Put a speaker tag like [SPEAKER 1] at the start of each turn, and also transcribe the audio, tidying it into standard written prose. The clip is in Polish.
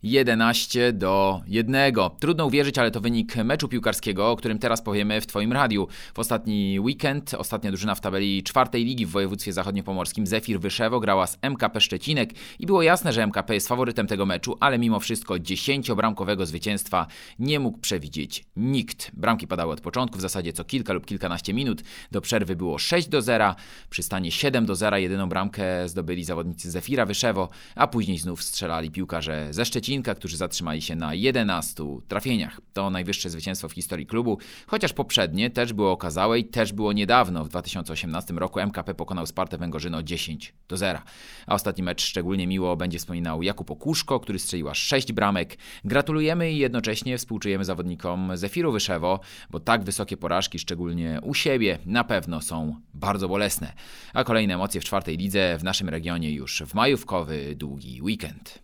[SPEAKER 1] 11-1. Trudno uwierzyć, ale to wynik meczu piłkarskiego, o którym teraz powiemy w Twoim radiu. W ostatni weekend ostatnia drużyna w tabeli 4. ligi w województwie zachodniopomorskim Zefir Wyszewo grała z MKP Szczecinek i było jasne, że MKP jest faworytem tego meczu, ale mimo wszystko 10-bramkowego zwycięstwa nie mógł przewidzieć nikt. Bramki padały od początku, w zasadzie co kilka lub kilkanaście minut. Do przerwy było 6-0, przy stanie 7-0 jedyną bramkę zdobyli zawodnicy Zefira Wyszewo, a później znów strzelali piłkarze ze Szczecinka, którzy zatrzymali się na 11 trafieniach. To najwyższe zwycięstwo w historii klubu, chociaż poprzednie też było okazałe i też było niedawno. W 2018 roku MKP pokonał Spartę Węgorzyno 10-0. A ostatni mecz szczególnie miło będzie wspominał Jakub Okuszko, który strzelił aż 6 bramek. Gratulujemy i jednocześnie współczujemy zawodnikom Zefiru Wyszewo, bo tak wysokie porażki, szczególnie u siebie, na pewno są bardzo bolesne. A kolejne emocje w 4. lidze w naszym regionie już w majówkowy długi weekend.